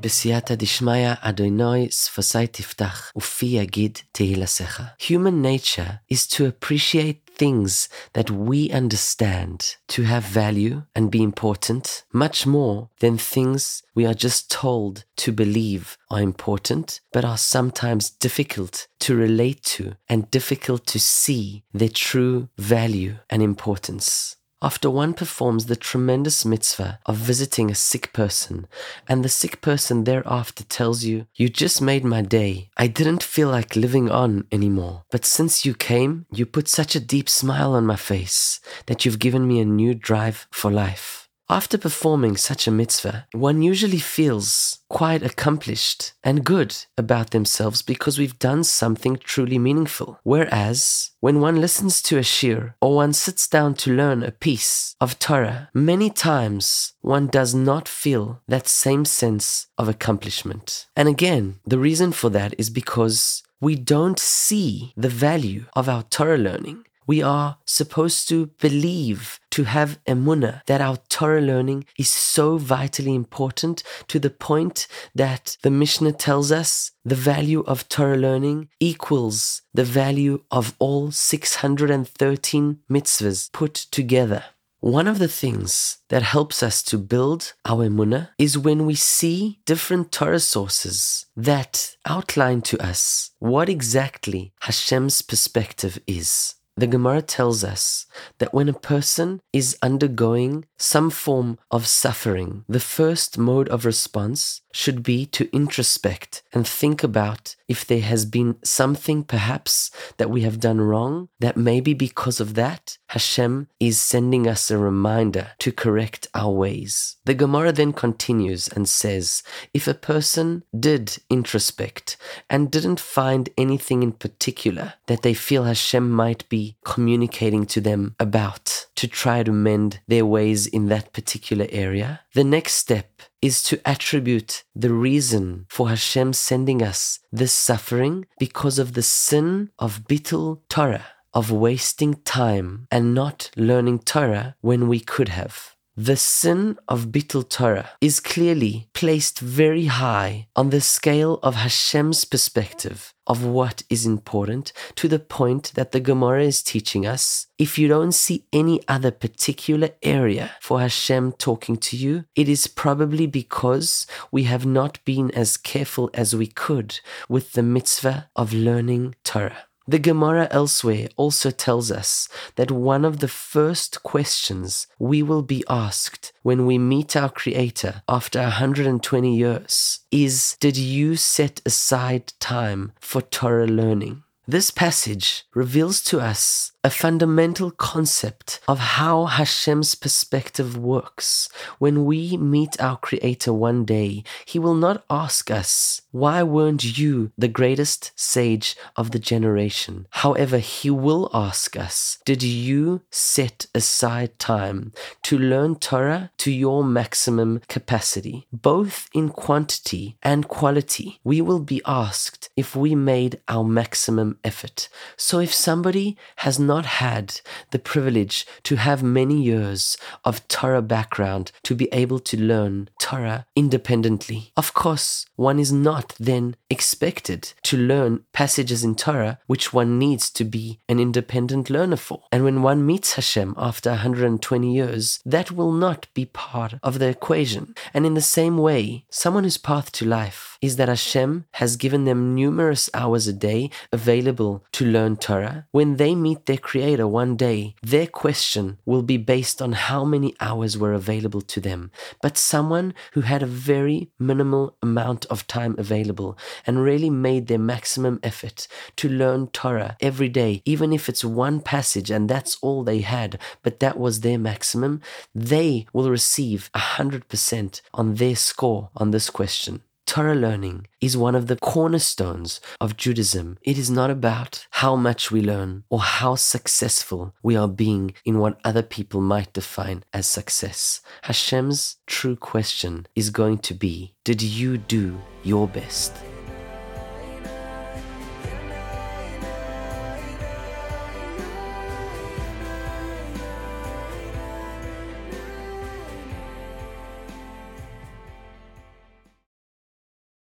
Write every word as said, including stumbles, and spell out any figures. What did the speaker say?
B'siyata dishmaya Adonai sfasai tiftach ufi yagid tehilasecha. Human nature is to appreciate things that we understand to have value and be important much more than things we are just told to believe are important but are sometimes difficult to relate to and difficult to see their true value and importance. After one performs the tremendous mitzvah of visiting a sick person, and the sick person thereafter tells you, "You just made my day. I didn't feel like living on anymore. But since you came, you put such a deep smile on my face that you've given me a new drive for life." After performing such a mitzvah, one usually feels quite accomplished and good about themselves because we've done something truly meaningful. Whereas, when one listens to a shir or one sits down to learn a piece of Torah, many times one does not feel that same sense of accomplishment. And again, the reason for that is because we don't see the value of our Torah learning. We are supposed to believe, to have emunah, that our Torah learning is so vitally important to the point that the Mishnah tells us the value of Torah learning equals the value of all six hundred thirteen mitzvahs put together. One of the things that helps us to build our emunah is when we see different Torah sources that outline to us what exactly Hashem's perspective is. The Gemara tells us that when a person is undergoing some form of suffering, the first mode of response should be to introspect and think about if there has been something perhaps that we have done wrong, that maybe because of that, Hashem is sending us a reminder to correct our ways. The Gemara then continues and says, if a person did introspect and didn't find anything in particular that they feel Hashem might be communicating to them about to try to mend their ways in that particular area, the next step is to attribute the reason for Hashem sending us this suffering because of the sin of Bitul Torah, of wasting time and not learning Torah when we could have. The sin of Bitul Torah is clearly placed very high on the scale of Hashem's perspective of what is important, to the point that the Gemara is teaching us, if you don't see any other particular area for Hashem talking to you, it is probably because we have not been as careful as we could with the mitzvah of learning Torah. The Gemara elsewhere also tells us that one of the first questions we will be asked when we meet our Creator after one hundred twenty years is, did you set aside time for Torah learning? This passage reveals to us a fundamental concept of how Hashem's perspective works. When we meet our Creator one day, He will not ask us, why weren't you the greatest sage of the generation? However, He will ask us, did you set aside time to learn Torah to your maximum capacity? Both in quantity and quality, we will be asked if we made our maximum effort. So if somebody has not had the privilege to have many years of Torah background to be able to learn Torah independently, of course, one is not then expected to learn passages in Torah which one needs to be an independent learner for. And when one meets Hashem after one hundred twenty years, that will not be part of the equation. And in the same way, someone whose path to life is that Hashem has given them numerous hours a day available to learn Torah, when they meet their Creator one day, their question will be based on how many hours were available to them. But someone who had a very minimal amount of time available and really made their maximum effort to learn Torah every day, even if it's one passage and that's all they had, but that was their maximum, they will receive one hundred percent on their score on this question. Torah learning is one of the cornerstones of Judaism. It is not about how much we learn or how successful we are being in what other people might define as success. Hashem's true question is going to be, did you do your best?